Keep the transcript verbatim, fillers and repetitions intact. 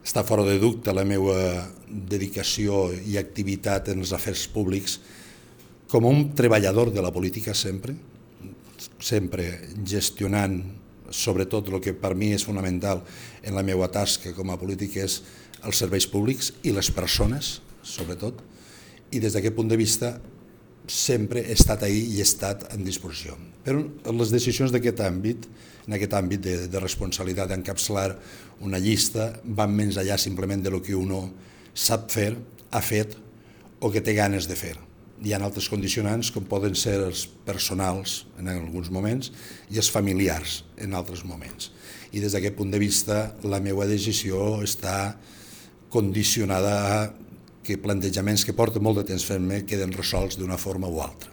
està fora de dubte la meva dedicació i activitat en els afers públics com un treballador de la política sempre, sempre gestionant sobretot el que per mi és fonamental en la meva tasca com a polític és els serveis públics i les persones, sobretot, i des d'aquest punt de vista sempre he estat ahí i he estat en disposició. Però les decisions d'aquest àmbit, en aquest àmbit de, de responsabilitat d'encapçalar una llista, van més enllà simplement de lo que uno sap fer, ha fet o que té ganes de fer. Hi ha altres condicionants com poden ser els personals en alguns moments i els familiars en altres moments. I des d'aquest punt de vista la meva decisió està condicionada a que plantejaments que porten molt de temps fent-me queden resolts d'una forma o altra.